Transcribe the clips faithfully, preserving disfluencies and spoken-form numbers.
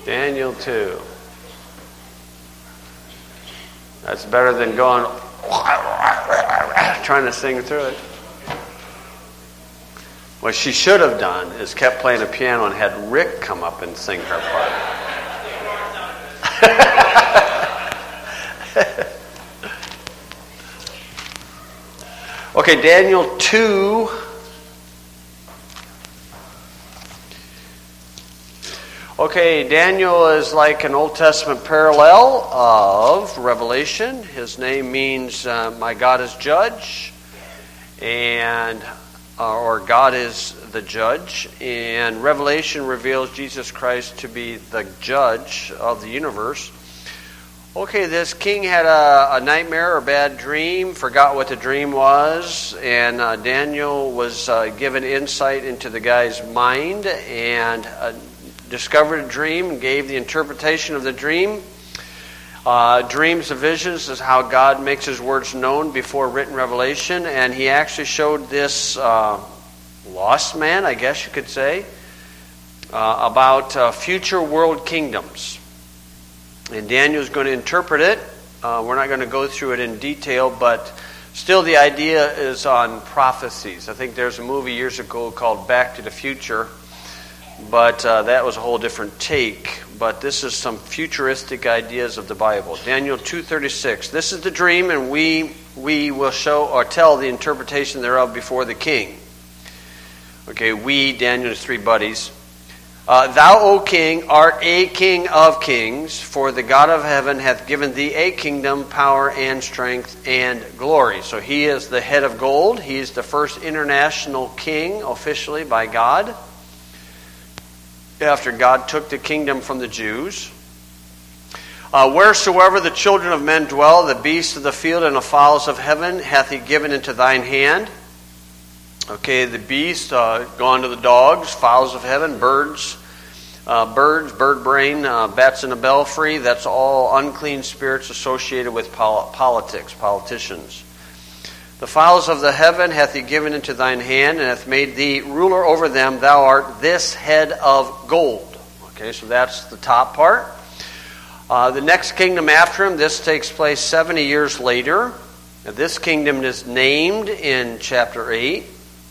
Daniel two. That's better than going trying to sing through it. What she should have done is kept playing the piano and had Rick come up and sing her part. Okay, Daniel two. Okay, Daniel is like an Old Testament parallel of Revelation. His name means uh, my God is judge, and uh, or God is the judge. And Revelation reveals Jesus Christ to be the judge of the universe. Okay, this king had a, a nightmare or a bad dream, forgot what the dream was, and uh, Daniel was uh, given insight into the guy's mind and uh, discovered a dream and gave the interpretation of the dream. Uh, dreams and visions is how God makes His words known before written revelation, and He actually showed this uh, lost man, I guess you could say, uh, about uh, future world kingdoms. And Daniel's going to interpret it. Uh, we're not going to go through it in detail, but still the idea is on prophecies. I think there's a movie years ago called Back to the Future, but uh, that was a whole different take. But this is some futuristic ideas of the Bible. Daniel two thirty-six. This is the dream, and we we will show or tell the interpretation thereof before the king. Okay, we, Daniel's three buddies. Uh, Thou, O king, art a king of kings, for the God of heaven hath given thee a kingdom, power, and strength, and glory. So he is the head of gold. He is the first international king officially by God, after God took the kingdom from the Jews. Uh, wheresoever the children of men dwell, the beasts of the field and the fowls of heaven hath he given into thine hand. Okay, the beast, uh, gone to the dogs, fowls of heaven, birds, uh, birds, bird brain, uh, bats in the belfry. That's all unclean spirits associated with pol- politics, politicians. The fowls of the heaven hath he given into thine hand, and hath made thee ruler over them. Thou art this head of gold. Okay, so that's the top part. Uh, the next kingdom after him, this takes place seventy years later. Now, this kingdom is named in chapter eight.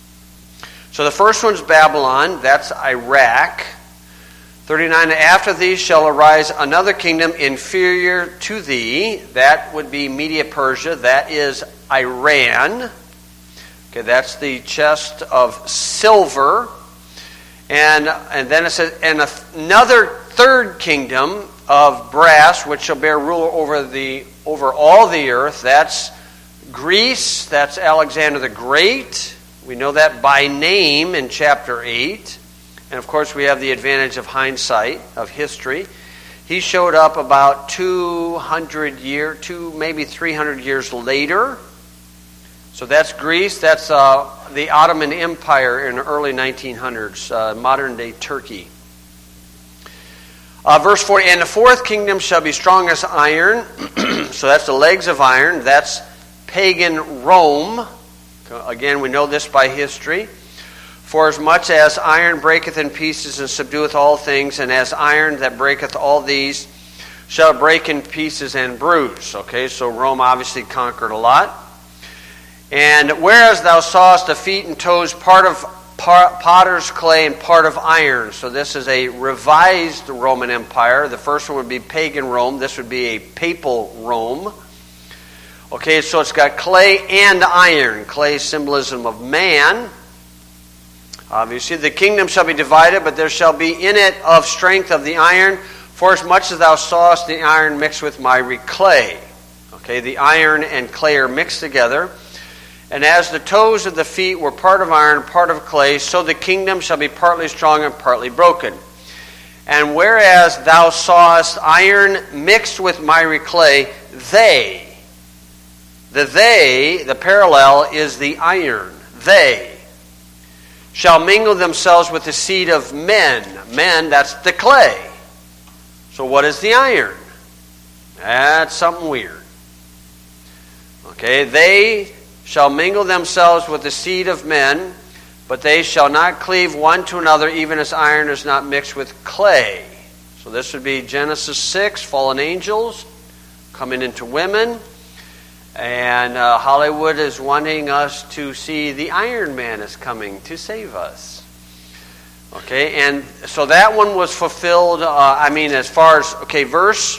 So the first one's Babylon, that's Iraq. thirty-nine, after thee shall arise another kingdom inferior to thee. That would be Media-Persia, that is Iran. Okay, that's the chest of silver. And and then it says, and another third kingdom of brass, which shall bear rule over the over all the earth. That's Greece, that's Alexander the Great. We know that by name in chapter eight. And of course we have the advantage of hindsight, of history. He showed up about two hundred years, two, maybe three hundred years later. So that's Greece, that's uh, the Ottoman Empire in the early nineteen hundreds, uh, modern day Turkey. Uh, verse forty, and the fourth kingdom shall be strong as iron. So that's the legs of iron, that's pagan Rome. Again, we know this by history. For as much as iron breaketh in pieces and subdueth all things, and as iron that breaketh all these shall break in pieces and bruise. Okay, so Rome obviously conquered a lot. And whereas thou sawest the feet and toes, part of potter's clay and part of iron. So this is a revised Roman Empire. The first one would be pagan Rome. This would be a papal Rome. Okay, so it's got clay and iron. Clay, symbolism of man. Obviously, the kingdom shall be divided, but there shall be in it of strength of the iron, for as much as thou sawest the iron mixed with miry clay. Okay, the iron and clay are mixed together. And as the toes of the feet were part of iron, part of clay, so the kingdom shall be partly strong and partly broken. And whereas thou sawest iron mixed with miry clay, they, the they, the parallel is the iron, they, shall mingle themselves with the seed of men. Men, that's the clay. So what is the iron? That's something weird. Okay, they shall mingle themselves with the seed of men, but they shall not cleave one to another, even as iron is not mixed with clay. So this would be Genesis six, fallen angels coming into women. And uh, Hollywood is wanting us to see the Iron Man is coming to save us. Okay, and so that one was fulfilled, uh, I mean, as far as, okay, verse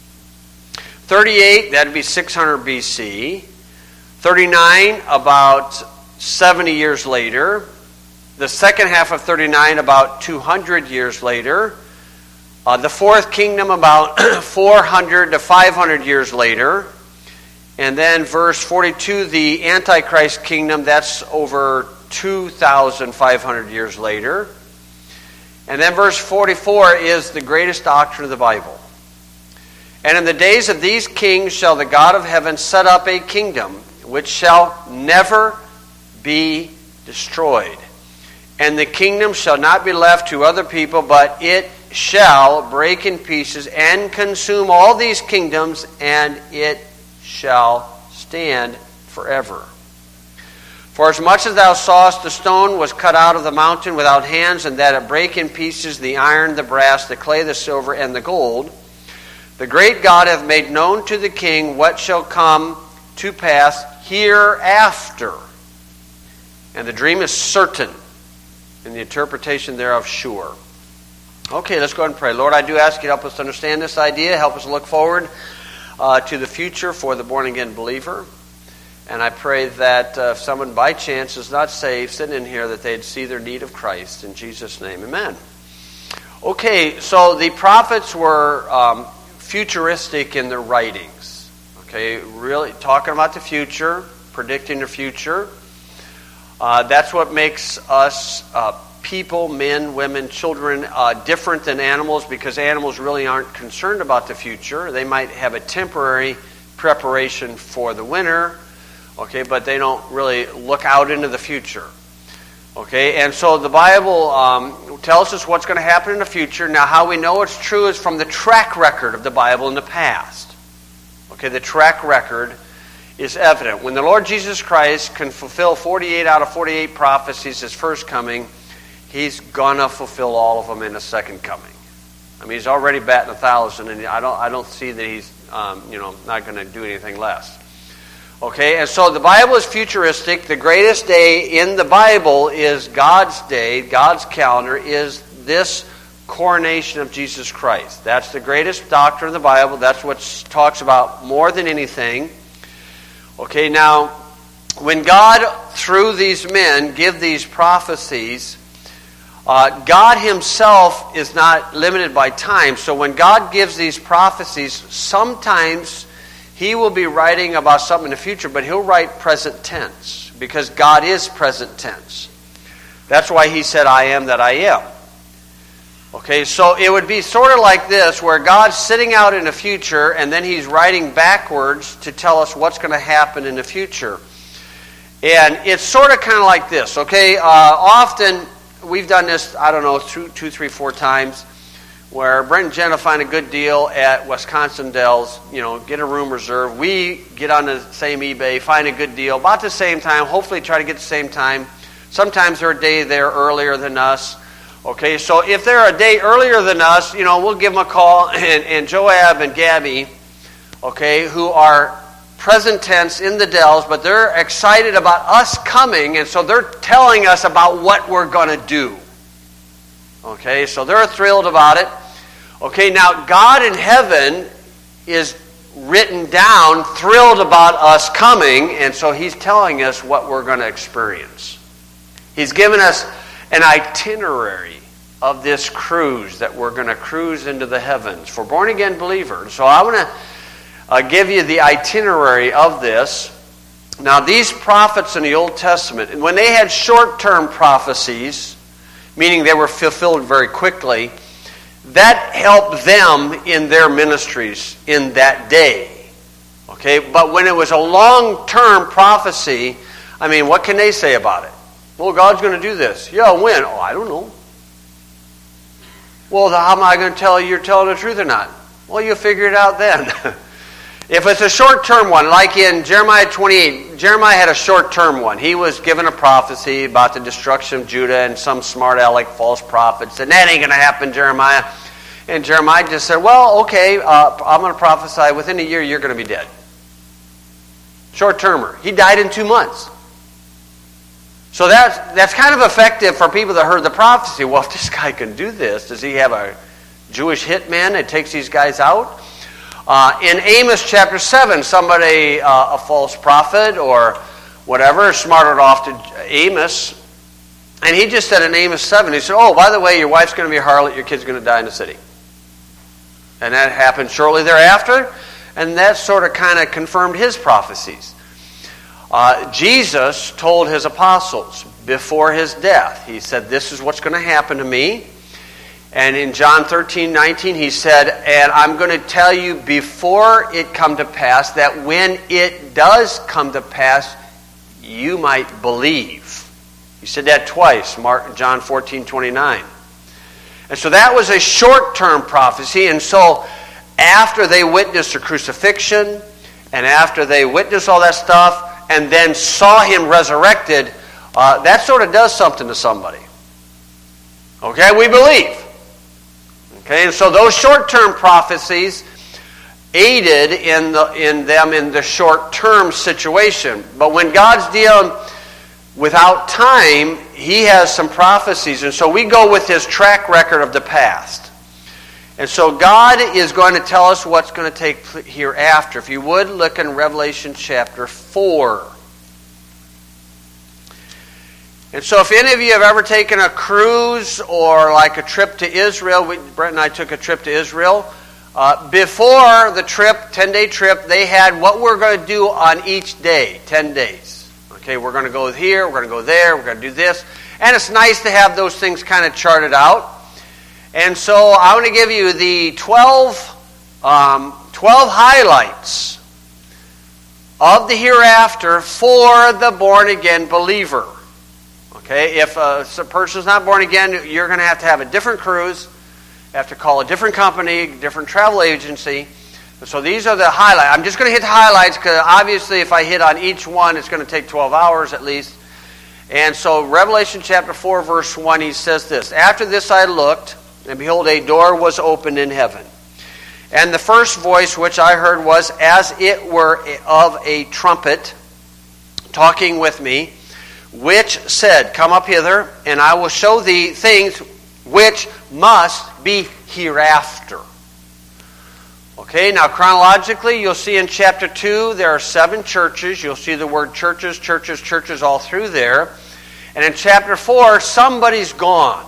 thirty-eight, that would be six hundred B C. thirty-nine, about seventy years later. The second half of thirty-nine, about two hundred years later. Uh, the fourth kingdom, about four hundred to five hundred years later. And then verse forty-two, the Antichrist kingdom, that's over two thousand five hundred years later. And then verse forty-four is the greatest doctrine of the Bible. And in the days of these kings shall the God of heaven set up a kingdom which shall never be destroyed. And the kingdom shall not be left to other people, but it shall break in pieces and consume all these kingdoms, and it shall stand forever. For as much as thou sawest the stone was cut out of the mountain without hands, and that it brake in pieces the iron, the brass, the clay, the silver, and the gold, the great God hath made known to the king what shall come to pass hereafter. And the dream is certain, and the interpretation thereof sure. Okay, let's go ahead and pray. Lord, I do ask you to help us to understand this idea. Help us look forward uh, to the future for the born-again believer. And I pray that uh, if someone by chance is not saved, sitting in here, that they'd see their need of Christ. In Jesus' name, amen. Okay, so the prophets were um, futuristic in their writings. Okay, really talking about the future, predicting the future. Uh, that's what makes us uh, people, men, women, children, uh, different than animals, because animals really aren't concerned about the future. They might have a temporary preparation for the winter, okay, but they don't really look out into the future. Okay, and so the Bible um, tells us what's going to happen in the future. Now, how we know it's true is from the track record of the Bible in the past. Okay, the track record is evident. When the Lord Jesus Christ can fulfill forty-eight out of forty-eight prophecies, his first coming, he's going to fulfill all of them in a second coming. I mean, he's already batting a thousand, and I don't, I don't see that he's, um, you know, not going to do anything less. Okay, and so the Bible is futuristic. The greatest day in the Bible is God's day, God's calendar, is this coronation of Jesus Christ. That's the greatest doctrine of the Bible. That's what talks about more than anything. Okay, now, when God, through these men, give these prophecies, uh, God himself is not limited by time. So when God gives these prophecies, sometimes he will be writing about something in the future, but he'll write present tense, because God is present tense. That's why he said, I am that I am. Okay, so it would be sort of like this, where God's sitting out in the future, and then he's writing backwards to tell us what's going to happen in the future. And it's sort of kind of like this, okay? Uh, often, we've done this, I don't know, two, two, three, four times, where Brent and Jenna find a good deal at Wisconsin Dells, you know, get a room reserved. We get on the same eBay, find a good deal, about the same time, hopefully try to get the same time. Sometimes they're a day there earlier than us. Okay, so if they're a day earlier than us, you know, we'll give them a call, and, and Joab and Gabby, okay, who are present tense in the Dells, but they're excited about us coming, and so they're telling us about what we're going to do. Okay, so they're thrilled about it. Okay, now God in heaven is written down, thrilled about us coming, and so he's telling us what we're going to experience. He's given us an itinerary of this cruise that we're going to cruise into the heavens for born-again believers. So I want to uh, give you the itinerary of this. Now, these prophets in the Old Testament, when they had short-term prophecies, meaning they were fulfilled very quickly, that helped them in their ministries in that day. Okay, but when it was a long-term prophecy, I mean, what can they say about it? Well, God's going to do this. Yeah, when? Oh, I don't know. Well, how am I going to tell you you're telling the truth or not? Well, you'll figure it out then. If it's a short-term one, like in Jeremiah twenty-eight, Jeremiah had a short-term one. He was given a prophecy about the destruction of Judah, and some smart aleck false prophet said, that ain't going to happen, Jeremiah. And Jeremiah just said, well, okay, uh, I'm going to prophesy within a year you're going to be dead. Short-termer. He died in two months. So that's, that's kind of effective for people that heard the prophecy. Well, if this guy can do this, does he have a Jewish hitman that takes these guys out? Uh, in Amos chapter seven, somebody, uh, a false prophet or whatever, smarted off to Amos. And he just said in Amos seven, he said, oh, by the way, your wife's going to be a harlot, your kid's going to die in the city. And that happened shortly thereafter. And that sort of kind of confirmed his prophecies. Uh, Jesus told his apostles before his death, he said, this is what's going to happen to me. And in John thirteen nineteen, he said, and I'm going to tell you before it come to pass, that when it does come to pass, you might believe. He said that twice, Mark, John fourteen twenty-nine. And so that was a short-term prophecy. And so after they witnessed the crucifixion, and after they witnessed all that stuff, and then saw him resurrected, uh, that sort of does something to somebody. Okay, we believe. Okay, and so those short-term prophecies aided in the in them in the short-term situation. But when God's dealing without time, he has some prophecies, and so we go with his track record of the past. And so God is going to tell us what's going to take hereafter. If you would, look in Revelation chapter four. And so if any of you have ever taken a cruise or like a trip to Israel, we, Brent and I took a trip to Israel. Uh, before the trip, ten-day trip, they had what we're going to do on each day, ten days. Okay, we're going to go here, we're going to go there, we're going to do this. And it's nice to have those things kind of charted out. And so I want to give you the twelve, um, twelve highlights of the hereafter for the born-again believer. Okay, if a person's not born again, you're going to have to have a different cruise. You have to call a different company, different travel agency. And so these are the highlights. I'm just going to hit the highlights because obviously if I hit on each one, it's going to take twelve hours at least. And so Revelation chapter four, verse one, he says this, after this I looked, and behold, a door was opened in heaven. And the first voice which I heard was as it were of a trumpet talking with me, which said, come up hither, and I will show thee things which must be hereafter. Okay, now chronologically, you'll see in chapter two, there are seven churches. You'll see the word churches, churches, churches all through there. And in chapter four, somebody's gone.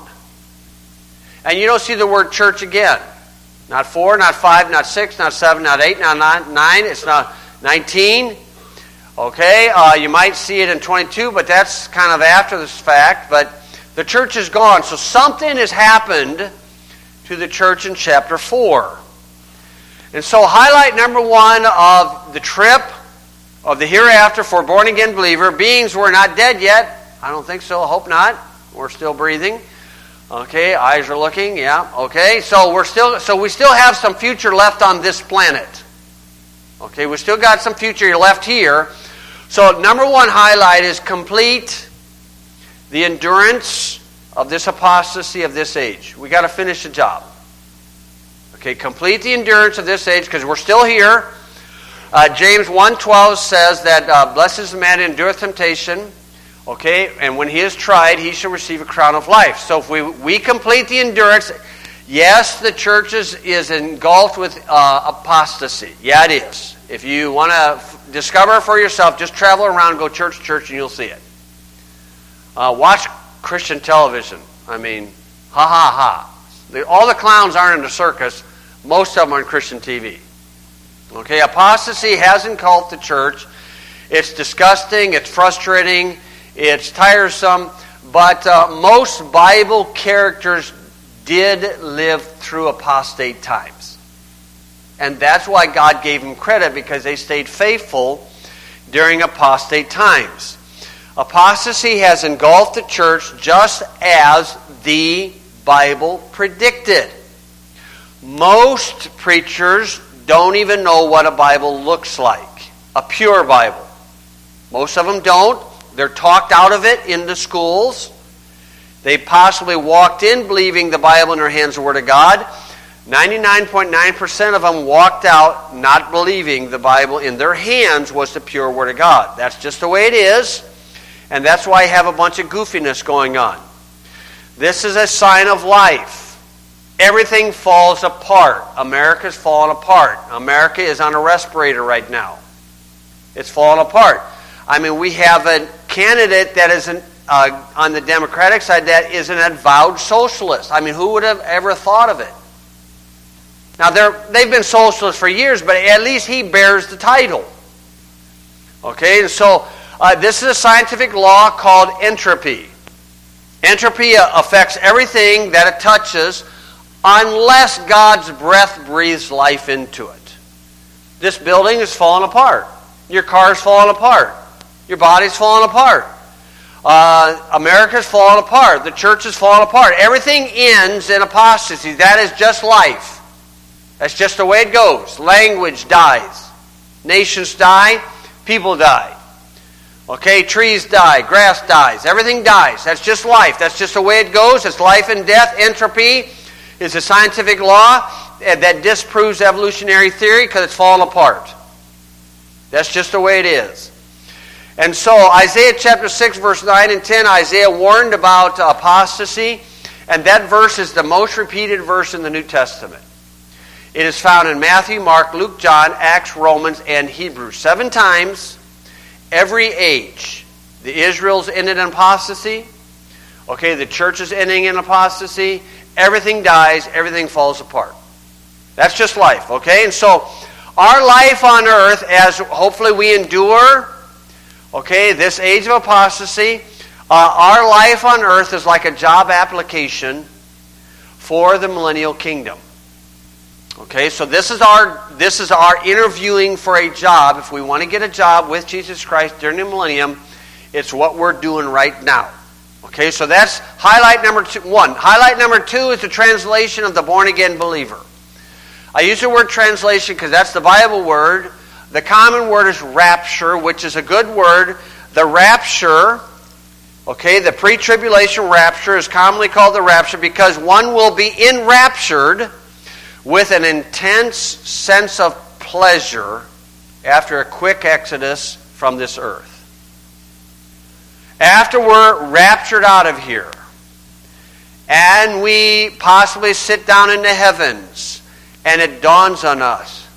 And you don't see the word church again. Not four, not five, not six, not seven, not eight, not nine, nine. It's not nineteen. Okay, uh, you might see it in twenty-two, but that's kind of after this fact. But the church is gone. So something has happened to the church in chapter four. And so highlight number one of the trip of the hereafter for born-again believer, beings who are not dead yet. I don't think so. I hope not. We're still breathing. Okay, eyes are looking. Yeah. Okay, so we're still so we still have some future left on this planet. Okay, we still got some future left here. So number one highlight is complete the endurance of this apostasy of this age. We got to finish the job. Okay, complete the endurance of this age because we're still here. Uh, James one twelve says that uh, blessed is the man that endureth temptation. Okay, and when he is tried, he shall receive a crown of life. So if we, we complete the endurance, yes, the church is, is engulfed with uh, apostasy. Yeah, it is. If you want to f- discover for yourself, just travel around, go church to church, and you'll see it. Uh, watch Christian television. I mean, ha ha ha. The, all the clowns aren't in the circus. Most of them are on Christian T V. Okay, apostasy has engulfed the church. It's disgusting. It's frustrating. It's tiresome. But uh, most Bible characters did live through apostate times. And that's why God gave them credit, because they stayed faithful during apostate times. Apostasy has engulfed the church just as the Bible predicted. Most preachers don't even know what a Bible looks like. A pure Bible. Most of them don't. They're talked out of it in the schools. They possibly walked in believing the Bible in their hands is the Word of God. ninety-nine point nine percent of them walked out not believing the Bible in their hands was the pure Word of God. That's just the way it is, and that's why I have a bunch of goofiness going on. This is a sign of life. Everything falls apart. America's falling apart. America is on a respirator right now. It's falling apart. I mean, we have a candidate that is an, uh, on the Democratic side that is an avowed socialist. I mean, who would have ever thought of it? Now, they're, they've been socialists for years, but at least he bears the title. Okay, and so uh, this is a scientific law called entropy. Entropy affects everything that it touches unless God's breath breathes life into it. This building is falling apart. Your car's falling apart. Your body's falling apart. Uh, America's falling apart. The church is falling apart. Everything ends in apostasy. That is just life. That's just the way it goes. Language dies. Nations die. People die. Okay, trees die. Grass dies. Everything dies. That's just life. That's just the way it goes. It's life and death. Entropy is a scientific law that disproves evolutionary theory because it's falling apart. That's just the way it is. And so Isaiah chapter six, verse nine and ten, Isaiah warned about apostasy, and that verse is the most repeated verse in the New Testament. It is found in Matthew, Mark, Luke, John, Acts, Romans, and Hebrews. Seven times, every age. The Israel's ended in apostasy. Okay, the church is ending in apostasy. Everything dies. Everything falls apart. That's just life, okay? And so, our life on earth, as hopefully we endure, okay, this age of apostasy, uh, our life on earth is like a job application for the millennial kingdom. Okay, so this is our this is our interviewing for a job. If we want to get a job with Jesus Christ during the millennium, it's what we're doing right now. Okay, so that's highlight number two, one. Highlight number two is the translation of the born-again believer. I use the word translation because that's the Bible word. The common word is rapture, which is a good word. The rapture, okay, the pre-tribulation rapture is commonly called the rapture because one will be enraptured with an intense sense of pleasure after a quick exodus from this earth. After we're raptured out of here, and we possibly sit down in the heavens, and it dawns on us,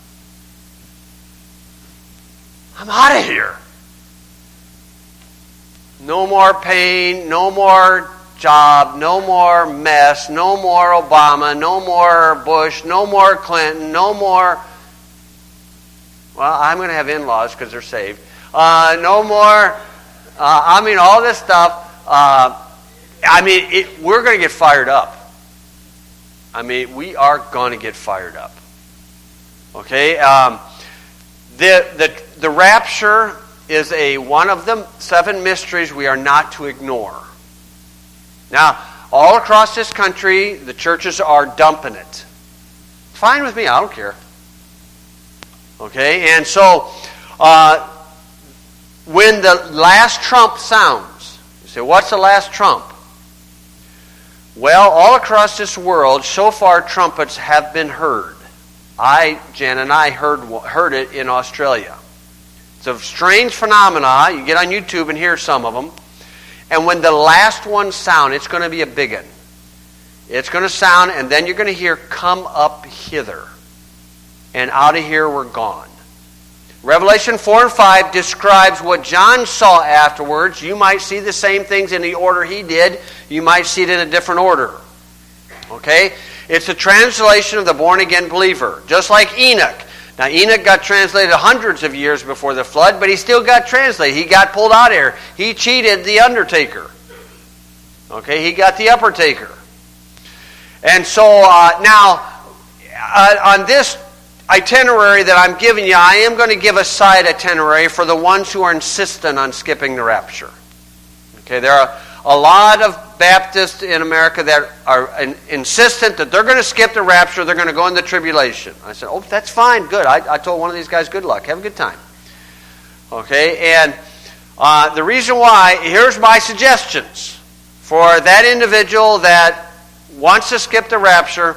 I'm out of here. No more pain, no more job, no more mess, no more Obama, no more Bush, no more Clinton, no more, well, I'm going to have in-laws because they're saved. Uh, no more, uh, I mean, all this stuff. Uh, I mean, it, we're going to get fired up. I mean, we are going to get fired up. Okay? Um, the, the, the rapture is a one of the seven mysteries we are not to ignore. Now, all across this country, the churches are dumping it. Fine with me, I don't care. Okay, and so uh, when the last trump sounds, you say, what's the last trump? Well, all across this world, shofar trumpets have been heard. I, Jan and I heard heard it in Australia. It's a strange phenomena. You get on YouTube and hear some of them. And when the last one sound, it's going to be a big one. It's going to sound, and then you're going to hear, come up hither. And out of here we're gone. Revelation four and five describes what John saw afterwards. You might see the same things in the order he did. You might see it in a different order. Okay? It's a translation of the born-again believer. Just like Enoch. Now, Enoch got translated hundreds of years before the flood, but he still got translated. He got pulled out of here. He cheated the undertaker. Okay, he got the upper taker. And so, uh, now, uh, on this itinerary that I'm giving you, I am going to give a side itinerary for the ones who are insistent on skipping the rapture. Okay, there are a lot of Baptists in America that are insistent that they're going to skip the rapture, they're going to go in the tribulation. I said, oh, that's fine, good. I, I told one of these guys, good luck, have a good time. Okay, and uh, the reason why, here's my suggestions for that individual that wants to skip the rapture.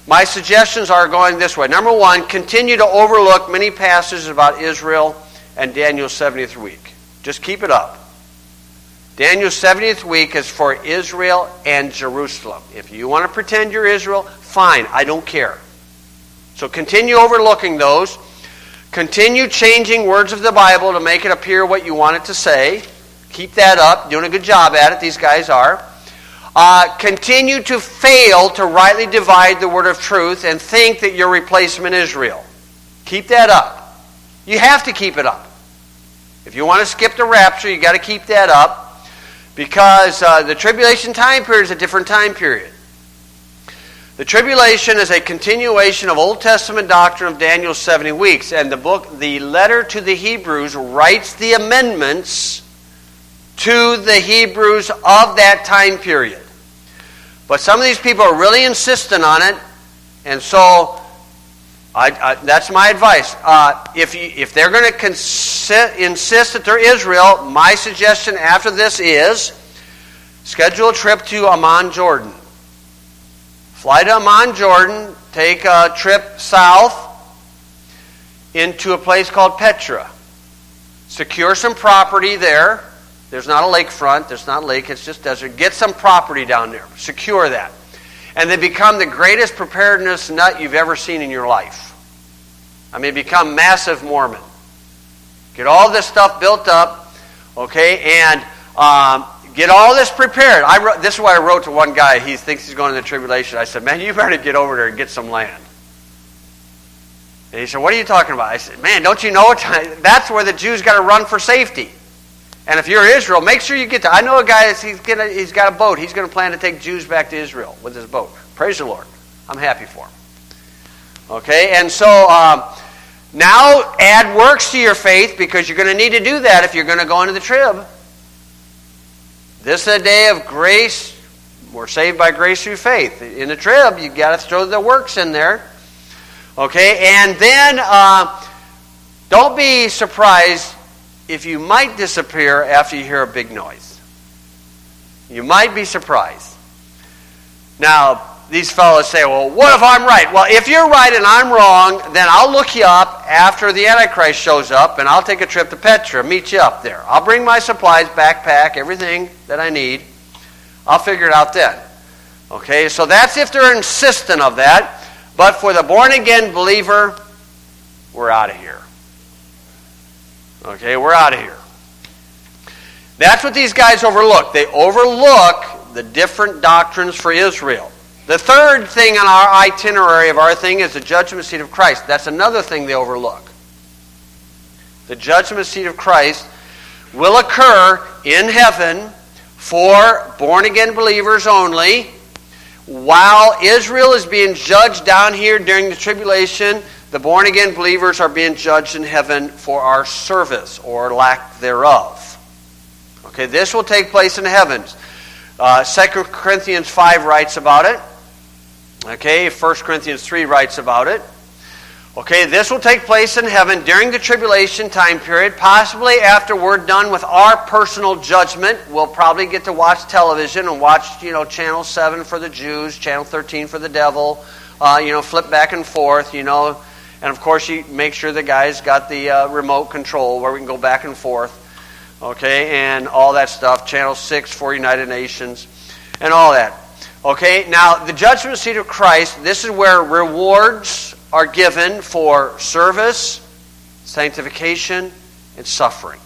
my suggestions are going this way. Number one, continue to overlook many passages about Israel and Daniel's seventieth week. Just keep it up. Daniel's seventieth week is for Israel and Jerusalem. If you want to pretend you're Israel, fine, I don't care. So continue overlooking those. Continue changing words of the Bible to make it appear what you want it to say. Keep that up. Doing a good job at it. These guys are. Uh, continue to fail to rightly divide the word of truth and think that you're replacement Israel. Keep that up. You have to keep it up. If you want to skip the rapture, you've got to keep that up, because uh, the tribulation time period is a different time period. The tribulation is a continuation of Old Testament doctrine of Daniel's seventy weeks, and the book, the letter to the Hebrews, writes the amendments to the Hebrews of that time period. But some of these people are really insistent on it, and so I, I, that's my advice. Uh, if you, if they're going to consi- insist that they're Israel, my suggestion after this is schedule a trip to Amman, Jordan. Fly to Amman, Jordan, take a trip south into a place called Petra. Secure some property there. There's not a lakefront, there's not a lake, it's just desert. Get some property down there. Secure that. And they become the greatest preparedness nut you've ever seen in your life. I mean, become massive Mormon. Get all this stuff built up, okay, and um, get all this prepared. I wrote, this is what I wrote to one guy. He thinks he's going to the tribulation. I said, man, you better get over there and get some land. And he said, what are you talking about? I said, man, don't you know it? That's where the Jews got to run for safety. And if you're Israel, make sure you get to... I know a guy, that's, he's, gonna, he's got a boat. He's going to plan to take Jews back to Israel with his boat. Praise the Lord. I'm happy for him. Okay, and so um, now add works to your faith, because you're going to need to do that if you're going to go into the trib. This is a day of grace. We're saved by grace through faith. In the trib, you've got to throw the works in there. Okay, and then uh, don't be surprised if you might disappear after you hear a big noise. You might be surprised. Now, these fellows say, well, what if I'm right? Well, if you're right and I'm wrong, then I'll look you up after the Antichrist shows up, and I'll take a trip to Petra, meet you up there. I'll bring my supplies, backpack, everything that I need. I'll figure it out then. Okay, so that's if they're insistent of that. But for the born-again believer, we're out of here. Okay, we're out of here. That's what these guys overlook. They overlook the different doctrines for Israel. The third thing on our itinerary of our thing is the judgment seat of Christ. That's another thing they overlook. The judgment seat of Christ will occur in heaven for born-again believers only, while Israel is being judged down here during the tribulation. The born-again believers are being judged in heaven for our service, or lack thereof. Okay, this will take place in the heavens. Uh, Second Corinthians five writes about it. Okay, First Corinthians three writes about it. Okay, this will take place in heaven during the tribulation time period, possibly after we're done with our personal judgment. We'll probably get to watch television and watch, you know, Channel seven for the Jews, Channel thirteen for the devil, uh, you know, flip back and forth, you know. And, of course, you make sure the guy's got the uh, remote control where we can go back and forth, okay, and all that stuff. Channel six for United Nations and all that. Okay, now, the judgment seat of Christ, this is where rewards are given for service, sanctification, and suffering.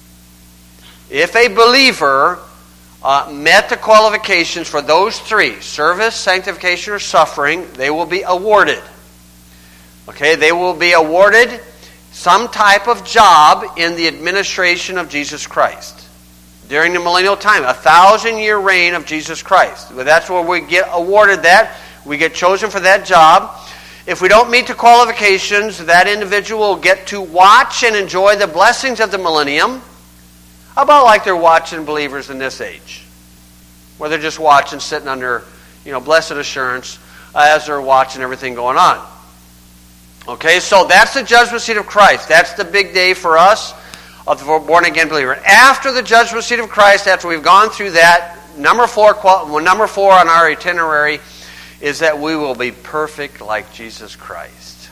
If a believer uh, met the qualifications for those three, service, sanctification, or suffering, they will be awarded. Okay, they will be awarded some type of job in the administration of Jesus Christ during the millennial time, a thousand-year reign of Jesus Christ. That's where we get awarded that. We get chosen for that job. If we don't meet the qualifications, that individual will get to watch and enjoy the blessings of the millennium, about like they're watching believers in this age, where they're just watching, sitting under, you know, blessed assurance as they're watching everything going on. Okay, so that's the judgment seat of Christ. That's the big day for us, of the born-again believer. After the judgment seat of Christ, after we've gone through that, number four, number four on our itinerary is that we will be perfect like Jesus Christ.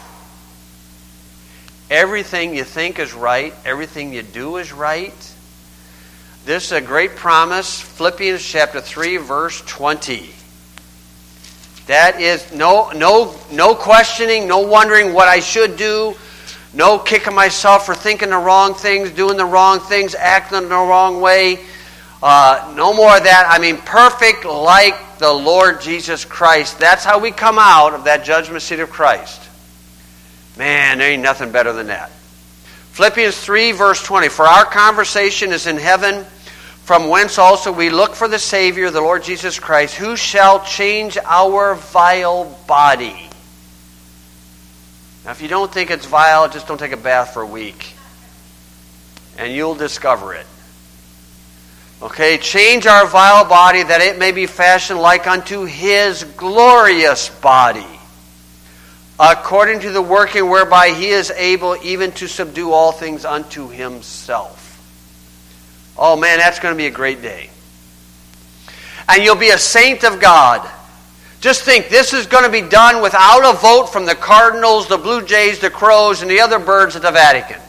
Everything you think is right, everything you do is right. This is a great promise. Philippians chapter three, verse twenty. That is no no no questioning, no wondering what I should do, no kicking myself for thinking the wrong things, doing the wrong things, acting the wrong way. Uh, no more of that. I mean, perfect like the Lord Jesus Christ. That's how we come out of that judgment seat of Christ. Man, there ain't nothing better than that. Philippians three, verse twenty. For our conversation is in heaven, from whence also we look for the Savior, the Lord Jesus Christ, who shall change our vile body. Now, if you don't think it's vile, just don't take a bath for a week, and you'll discover it. Okay, change our vile body that it may be fashioned like unto His glorious body, according to the working whereby He is able even to subdue all things unto Himself. Oh man, that's going to be a great day. And you'll be a saint of God. Just think, this is going to be done without a vote from the Cardinals, the Blue Jays, the Crows, and the other birds at the Vatican.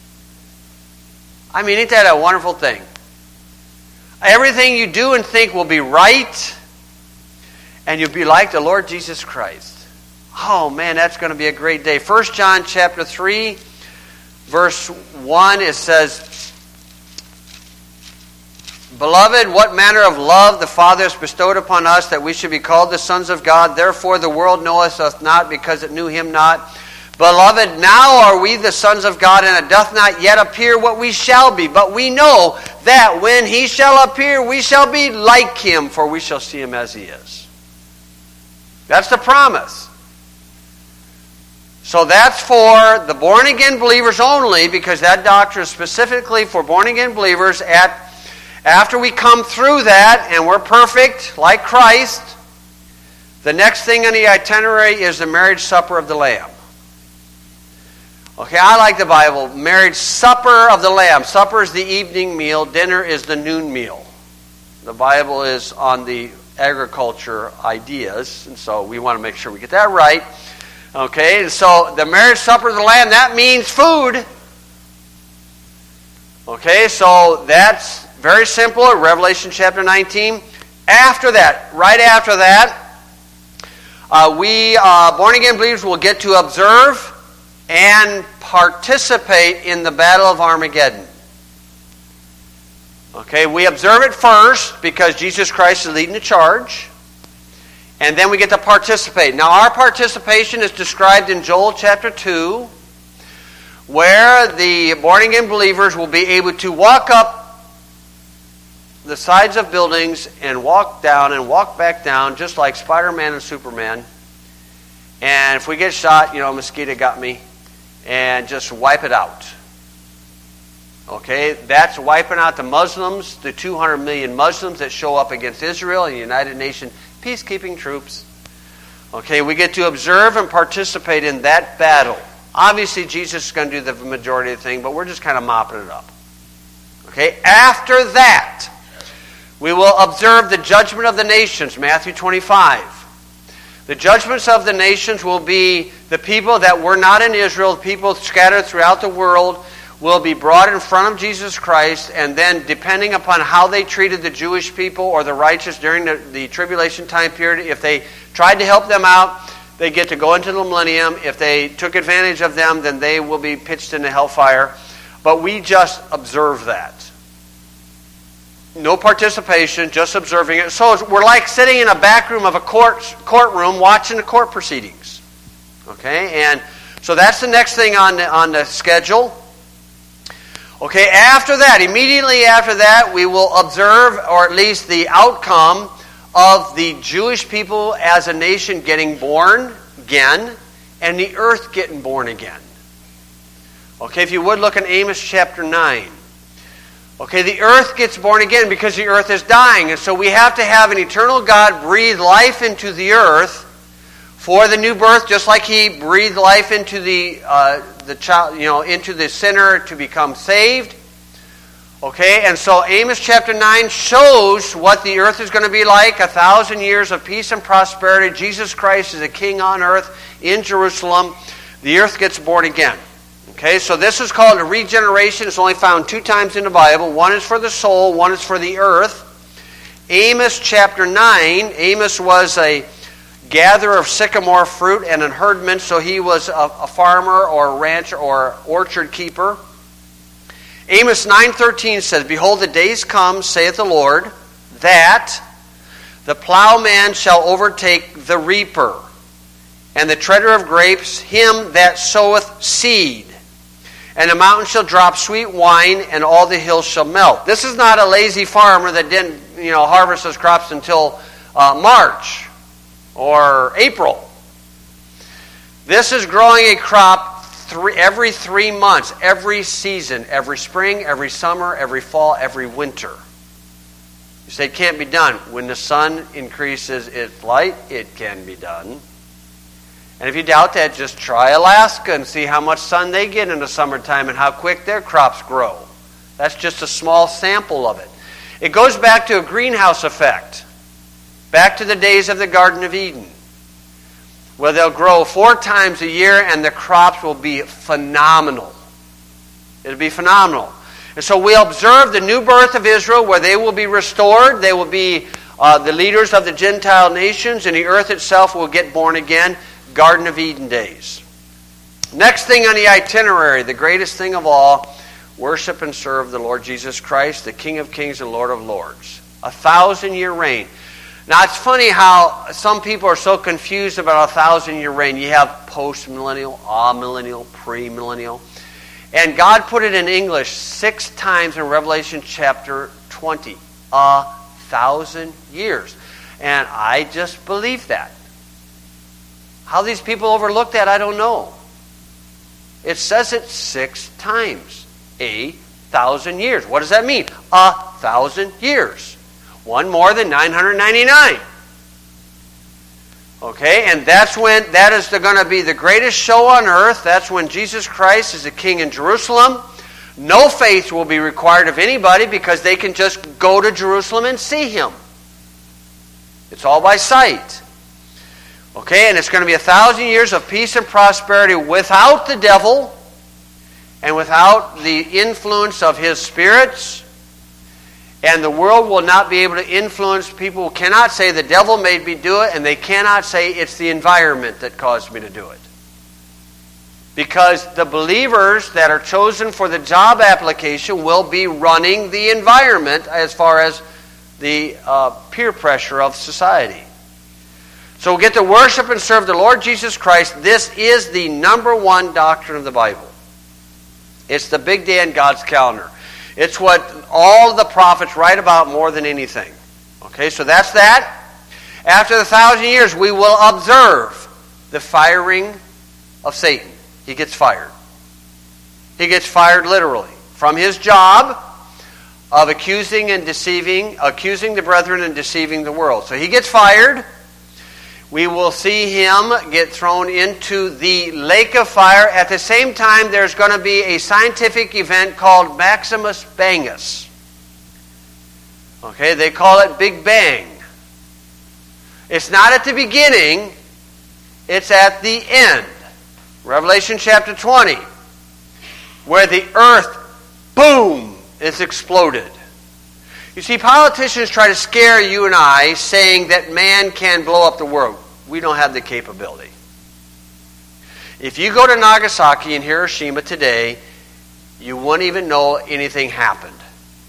I mean, ain't that a wonderful thing? Everything you do and think will be right, and you'll be like the Lord Jesus Christ. Oh man, that's going to be a great day. First John chapter three, verse one, it says, Beloved, what manner of love the Father has bestowed upon us, that we should be called the sons of God. Therefore the world knoweth us not, because it knew Him not. Beloved, now are we the sons of God, and it doth not yet appear what we shall be. But we know that when He shall appear, we shall be like Him, for we shall see Him as He is. That's the promise. So that's for the born-again believers only, because that doctrine is specifically for born-again believers. At After we come through that, and we're perfect, like Christ, the next thing on the itinerary is the marriage supper of the Lamb. Okay, I like the Bible. Marriage supper of the Lamb. Supper is the evening meal. Dinner is the noon meal. The Bible is on the agriculture ideas, and so we want to make sure we get that right. Okay, and so the marriage supper of the Lamb, that means food. Okay, so that's very simple. Revelation chapter nineteen. After that, right after that, uh, we uh, born-again believers will get to observe and participate in the Battle of Armageddon. Okay, we observe it first because Jesus Christ is leading the charge. And then we get to participate. Now our participation is described in Joel chapter two, where the born-again believers will be able to walk up the sides of buildings and walk down and walk back down just like Spider-Man and Superman. And if we get shot, you know, mosquito got me, and just wipe it out. Okay, that's wiping out the Muslims, the two hundred million Muslims that show up against Israel and the United Nations peacekeeping troops. Okay, we get to observe and participate in that battle. Obviously, Jesus is going to do the majority of the thing, but we're just kind of mopping it up. Okay, after that, we will observe the judgment of the nations, Matthew twenty-five. The judgments of the nations will be the people that were not in Israel, the people scattered throughout the world, will be brought in front of Jesus Christ, and then depending upon how they treated the Jewish people or the righteous during the, the tribulation time period, if they tried to help them out, they get to go into the millennium. If they took advantage of them, then they will be pitched into hellfire. But we just observe that. No participation, just observing it. So we're like sitting in a back room of a court courtroom watching the court proceedings. Okay, and so that's the next thing on the, on the schedule. Okay, after that, immediately after that, we will observe, or at least the outcome of the Jewish people as a nation getting born again, and the earth getting born again. Okay, if you would look in Amos chapter nine. Okay, the earth gets born again because the earth is dying. And so we have to have an eternal God breathe life into the earth for the new birth, just like He breathed life into the uh, the child, you know, into the sinner to become saved. Okay, and so Amos chapter nine shows what the earth is going to be like, a thousand years of peace and prosperity. Jesus Christ is a king on earth in Jerusalem. The earth gets born again. Okay, so this is called a regeneration. It's only found two times in the Bible. One is for the soul, one is for the earth. Amos chapter nine, Amos was a gatherer of sycamore fruit and a herdman, so he was a, a farmer or a rancher or orchard keeper. Amos nine thirteen says, Behold, the days come, saith the Lord, that the plowman shall overtake the reaper, and the treader of grapes him that soweth seed. And the mountain shall drop sweet wine, and all the hills shall melt. This is not a lazy farmer that didn't, you know, harvest his crops until uh, March or April. This is growing a crop Three, every three months, every season, every spring, every summer, every fall, every winter. You say it can't be done. When the sun increases its light, it can be done. And if you doubt that, just try Alaska and see how much sun they get in the summertime and how quick their crops grow. That's just a small sample of it. It goes back to a greenhouse effect, back to the days of the Garden of Eden, where they'll grow four times a year and the crops will be phenomenal. It'll be phenomenal. And so we observe the new birth of Israel where they will be restored. They will be uh, the leaders of the Gentile nations, and the earth itself will get born again. Garden of Eden days. Next thing on the itinerary, the greatest thing of all, worship and serve the Lord Jesus Christ, the King of Kings and Lord of Lords. A thousand-year reign. Now, it's funny how some people are so confused about a thousand-year reign. You have post-millennial, amillennial, premillennial. And God put it in English six times in Revelation chapter twenty. A thousand years. And I just believe that. How these people overlook that, I don't know. It says it six times. A thousand years. What does that mean? A thousand years. One more than nine hundred ninety-nine. Okay, and that's when, that is going to be the greatest show on earth. That's when Jesus Christ is the king in Jerusalem. No faith will be required of anybody because they can just go to Jerusalem and see him. It's all by sight. Okay, and it's going to be a thousand years of peace and prosperity without the devil and without the influence of his spirits. And the world will not be able to influence. People cannot say the devil made me do it, and they cannot say it's the environment that caused me to do it. Because the believers that are chosen for the job application will be running the environment as far as the uh, peer pressure of society. So we get to worship and serve the Lord Jesus Christ. This is the number one doctrine of the Bible. It's the big day in God's calendar. It's what all the prophets write about more than anything. Okay, so that's that. After the thousand years, we will observe the firing of Satan. He gets fired. He gets fired literally from his job of accusing and deceiving, accusing the brethren and deceiving the world. So he gets fired. We will see him get thrown into the lake of fire. At the same time, there's going to be a scientific event called Maximus Bangus. Okay, they call it Big Bang. It's not at the beginning, it's at the end. Revelation chapter twenty, where the earth, boom, is exploded. You see, politicians try to scare you and I, saying that man can blow up the world. We don't have the capability. If you go to Nagasaki and Hiroshima today, you wouldn't even know anything happened.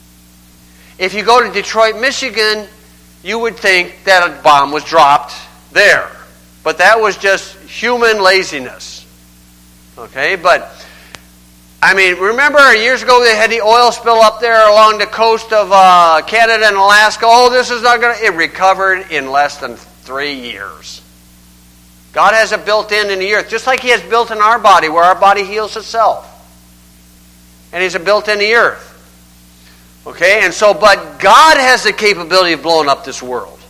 If you go to Detroit, Michigan, you would think that a bomb was dropped there. But that was just human laziness. Okay, but I mean, remember years ago they had the oil spill up there along the coast of uh, Canada and Alaska. Oh, this is not going to... It recovered in less than three years. God has it built in in the earth, just like he has built in our body, where our body heals itself. And he's built in the earth. Okay, and so, but God has the capability of blowing up this world.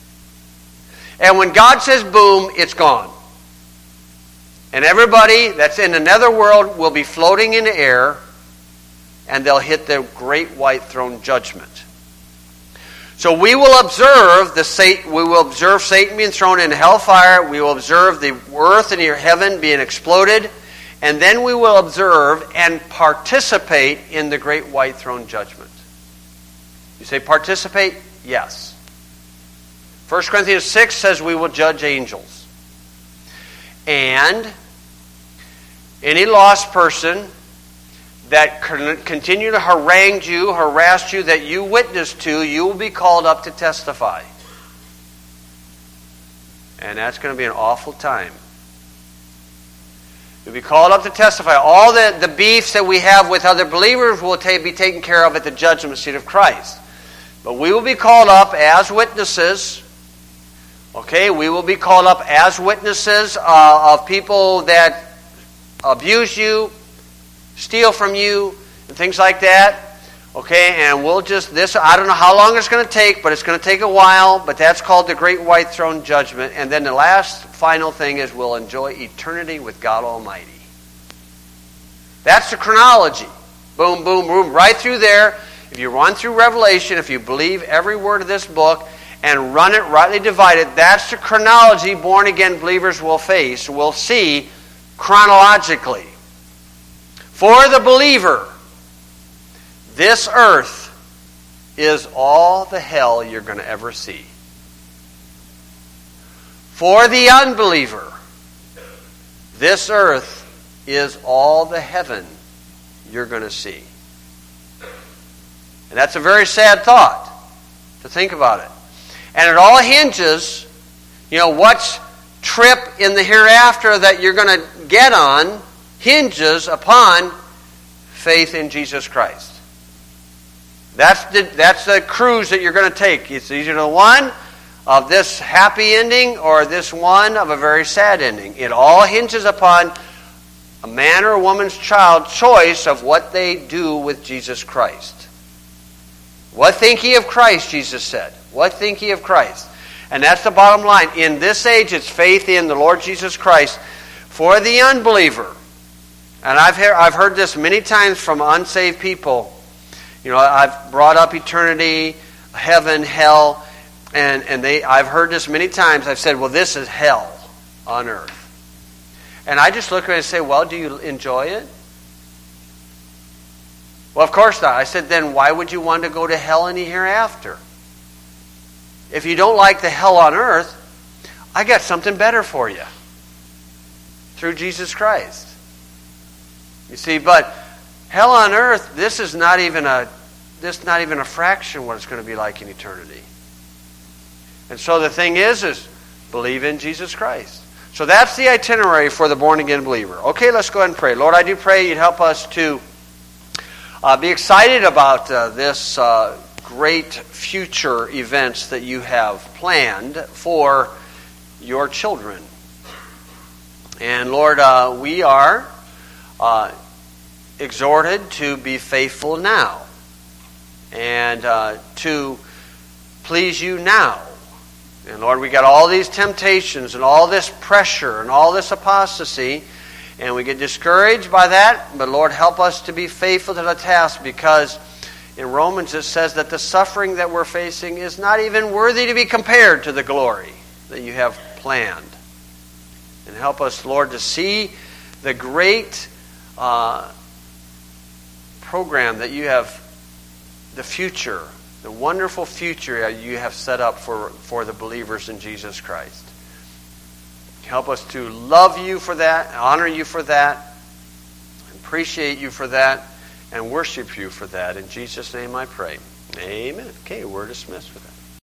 And when God says boom, it's gone. And everybody that's in another world will be floating in the air and they'll hit the great white throne judgment. So we will observe the Satan, we will observe Satan being thrown into hellfire. We will observe the earth and your heaven being exploded, and then we will observe and participate in the great white throne judgment. You say participate? Yes. First Corinthians six says we will judge angels. And any lost person that continue to harangue you, harass you, that you witnessed to, you will be called up to testify. And that's going to be an awful time. You'll be called up to testify. All the, the beefs that we have with other believers will ta- be taken care of at the judgment seat of Christ. But we will be called up as witnesses. Okay, we will be called up as witnesses uh, of people that abuse you, steal from you, and things like that. Okay, and we'll just, this, I don't know how long it's going to take, but it's going to take a while, but that's called the Great White Throne Judgment. And then the last final thing is we'll enjoy eternity with God Almighty. That's the chronology. Boom, boom, boom, right through there. If you run through Revelation, if you believe every word of this book, and run it rightly divided, that's the chronology born-again believers will face, will see chronologically. For the believer, this earth is all the hell you're going to ever see. For the unbeliever, this earth is all the heaven you're going to see. And that's a very sad thought to think about it. And it all hinges, you know, what trip in the hereafter that you're going to get on hinges upon faith in Jesus Christ. That's the, that's the cruise that you're going to take. It's either the one of this happy ending or this one of a very sad ending. It all hinges upon a man or a woman's child choice of what they do with Jesus Christ. What think ye of Christ, Jesus said. What think ye of Christ? And that's the bottom line. In this age, it's faith in the Lord Jesus Christ. For the unbeliever, and I've heard, I've heard this many times from unsaved people. You know, I've brought up eternity, heaven, hell, and, and they I've heard this many times. I've said, well, this is hell on earth. And I just look at it and say, well, do you enjoy it? Well, of course not. I said, then why would you want to go to hell any hereafter? If you don't like the hell on earth, I got something better for you. Through Jesus Christ. You see, but hell on earth, this is not even a this is not even a fraction of what it's going to be like in eternity. And so the thing is, is believe in Jesus Christ. So that's the itinerary for the born-again believer. Okay, let's go ahead and pray. Lord, I do pray you'd help us to uh, be excited about uh, this uh, great future events that you have planned for your children. And Lord, uh, we are uh, exhorted to be faithful now and uh, to please you now. And Lord, we got all these temptations and all this pressure and all this apostasy, and we get discouraged by that. But Lord, help us to be faithful to the task, because in Romans it says that the suffering that we're facing is not even worthy to be compared to the glory that you have planned. And help us, Lord, to see the great uh, program that you have, the future, the wonderful future you have set up for, for the believers in Jesus Christ. Help us to love you for that, honor you for that, appreciate you for that, and worship you for that. In Jesus' name I pray. Amen. Okay, we're dismissed with that.